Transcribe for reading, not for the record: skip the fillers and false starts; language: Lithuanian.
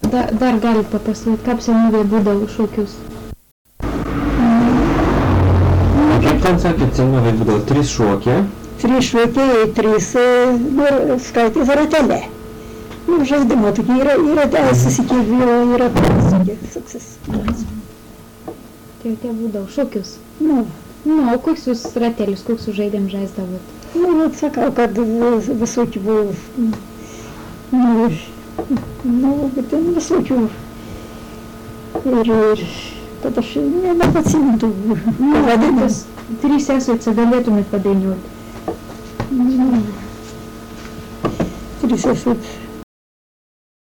dar galit papasakoti, kaip senovėje būdavo šokius? Kaip ten sakėt, senovėje būdavo 3 šokiai? 3 šokiai, 3 skaitys ratelė. Žaidimo tokie yra teisės iki vyro, yra teisės. Tai būdavo šokius? Nu, o koks jūs ratelis, koks jūs žaidėm žaisdavot? Sakau, kad visokių buvo, bet ten visokių ir kad aš nebeatsimintų pavadinimus. 3 esate galėtumėt padainuoti? 3 esate.